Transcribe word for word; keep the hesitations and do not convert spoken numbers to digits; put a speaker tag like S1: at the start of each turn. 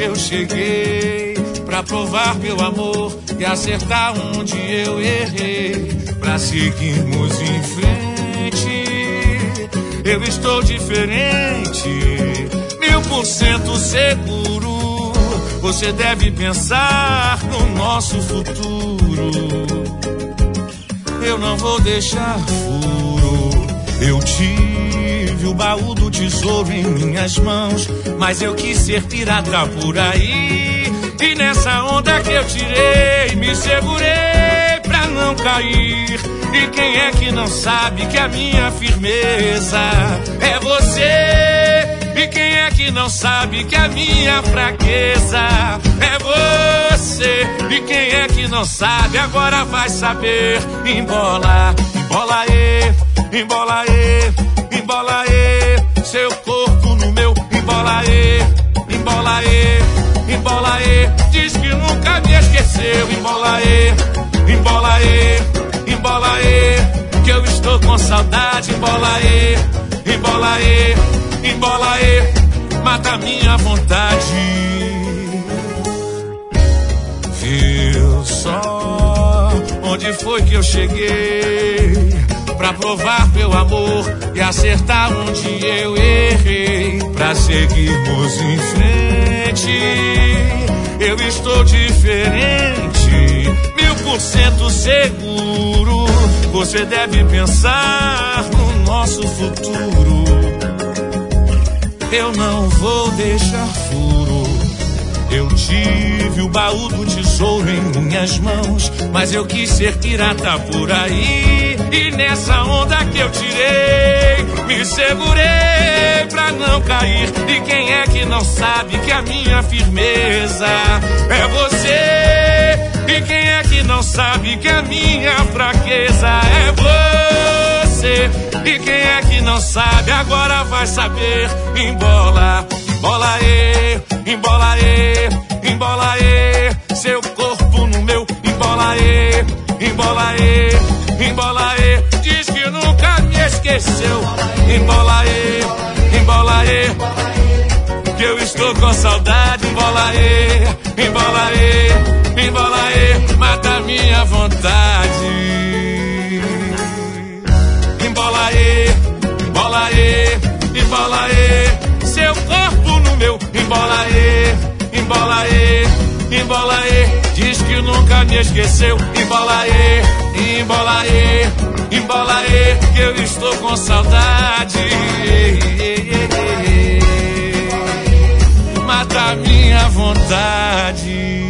S1: eu cheguei, pra provar meu amor e acertar onde eu errei, pra seguirmos em frente. Eu estou diferente, mil por cento seguro. Você deve pensar no nosso futuro. Eu não vou deixar furo. Eu tive o baú do tesouro em minhas mãos, mas eu quis ser pirata por aí. E nessa onda que eu tirei, me segurei pra não cair. E quem é que não sabe que a minha firmeza é você? E quem é que não sabe que a minha fraqueza é você? E quem é que não sabe agora vai saber. Embola, embola aí, embola aí, embola aí, seu corpo no meu. Embola aí, embola aí, embola aí, diz que nunca me esqueceu. Embola aí, embola aí, embola aí, que eu estou com saudade. Embola aí, embola aí, embola aí, mata minha vontade. Viu só onde foi que eu cheguei, pra provar meu amor e acertar onde eu errei, pra seguirmos em frente. Eu estou diferente, mil por cento seguro. Você deve pensar no nosso futuro. Eu não vou deixar furo. Eu tive o baú do tesouro em minhas mãos, mas eu quis ser pirata por aí. E nessa onda que eu tirei, me segurei pra não cair. E quem é que não sabe que a minha firmeza é você? E quem é que não sabe que a minha fraqueza é você? E quem é que não sabe agora vai saber. Embola, embola aí, embola aí, embola aí, seu corpo no meu. Embola aí, embola aí, embola aí, diz que nunca me esqueceu. Embola aí, embola aí, que eu estou com saudade. Embola aí, embola aí, embola aí, mata minha vontade. Embola aí, embola aí, embola aí, seu corpo no meu. Embola aí, embola aí, embola aí, diz que nunca me esqueceu. Embola aí, embola aí, embola aí, que eu estou com saudade. Mata minha vontade.